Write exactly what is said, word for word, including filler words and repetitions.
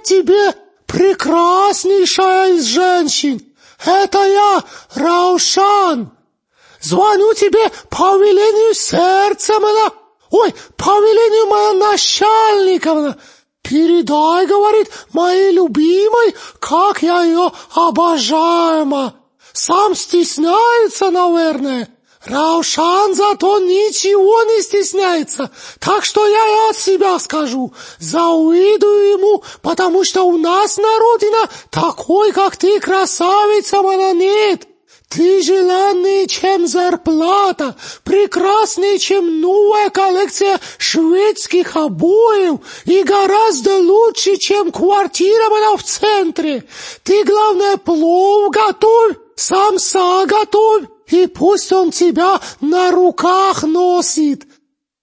тебе, прекраснейшая из женщин! Это я, Раушан! Звоню тебе по велению сердца моего, ой, по велению моего начальника. Передай, говорит, моей любимой, как я ее обожаема. Сам стесняется, наверное. Раушан зато ничего не стесняется, так что я и от себя скажу. Завидую ему, потому что у нас на родине такой, как ты, красавица моя, нет. Ты желаннее, чем зарплата, прекраснее, чем новая коллекция шведских обоев и гораздо лучше, чем квартира моя в центре. Ты, главное, плов готовь, самса готовь, и пусть он тебя на руках носит.